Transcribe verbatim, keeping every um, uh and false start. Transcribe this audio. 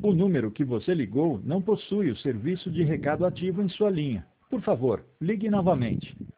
O número que você ligou não possui o serviço de recado ativo em sua linha. Por favor, ligue novamente.